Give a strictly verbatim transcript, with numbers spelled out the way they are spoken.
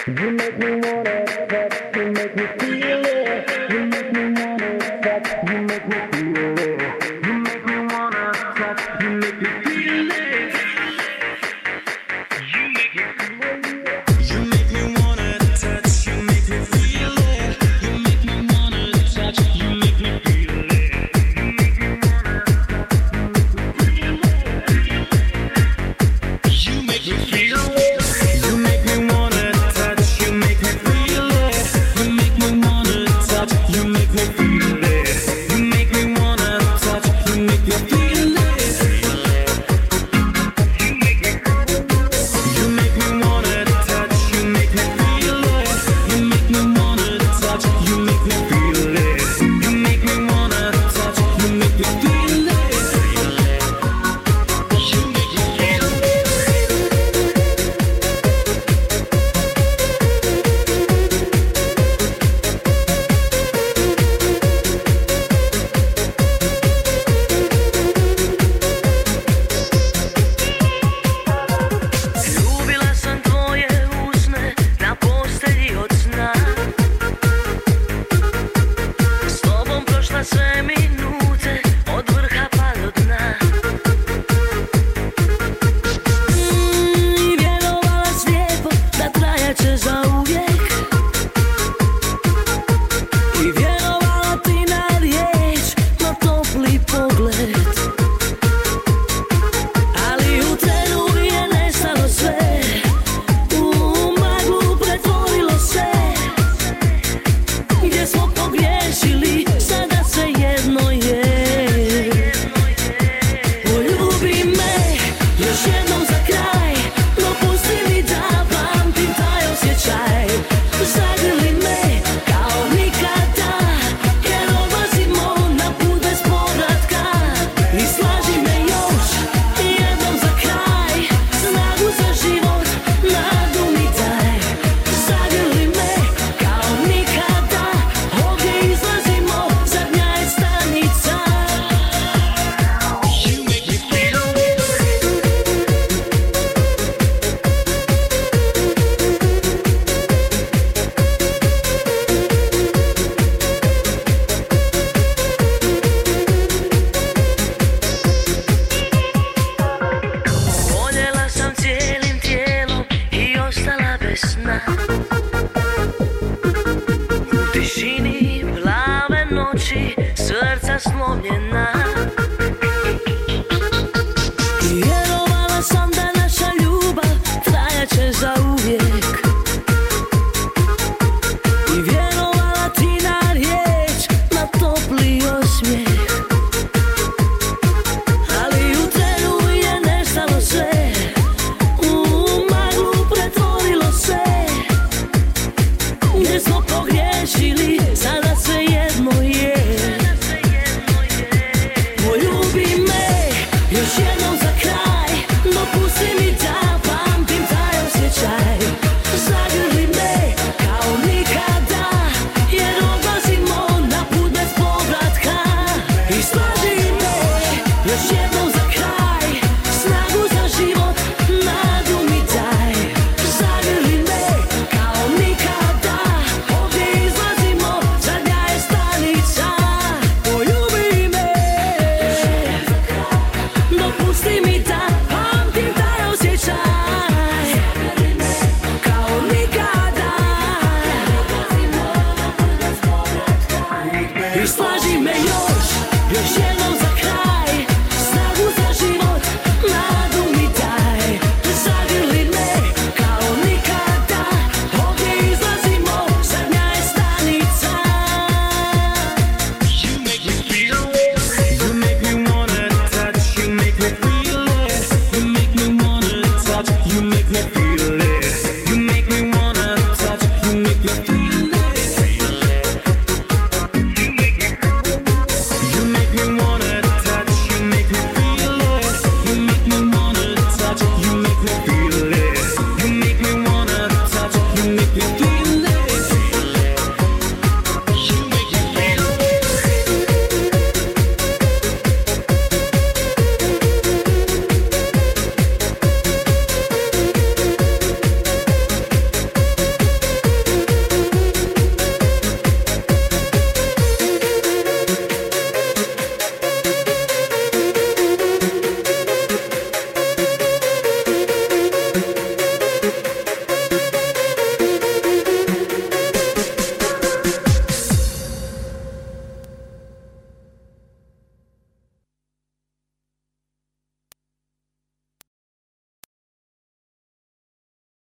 You make me wanna touch, you make me feel it. You make me wanna touch, you make me feel it. You make me wanna touch, you make me feel it. You make me feel it. You make me wanna touch, you make me feel it. You make me wanna touch, you make me feel it. You make me wanna touch, you make me feel it. You make me feel it. You make me wanna touch, you make me feel it. You make me wanna touch, you make me feel it. You make me wanna touch, you make me feel it. You make me You make me wanna touch, you make me feel it. You make me wanna touch, you make me feel it. You make me wanna touch, you make me feel it. You make me feel Ljubila sam tvoje usne na postelji od sna. S tobom prošla sve minute od vrha pa do dna. I vjerovala slijepo da trajaće zauvijek. I vjerovala ti na riječ, na topli pogled. Ali u trenu je nestalo sve, u maglu pretvorilo se. Gdje smo pogriješili, sada svejedno je. Poljubi me još jednom za kraj, dopusti mi da pamtim taj osjećaj. Zagrli me kao nikada, jer odlazimo na put bez povratka. I slaži me još jednom za kraj, snagu za život, nadu mi daj. Zagrli me kao nikada, ovdje izlazimo, zadnja je stanica. You make me feel Voljela sam cijelim tijelom i ostala bez sna.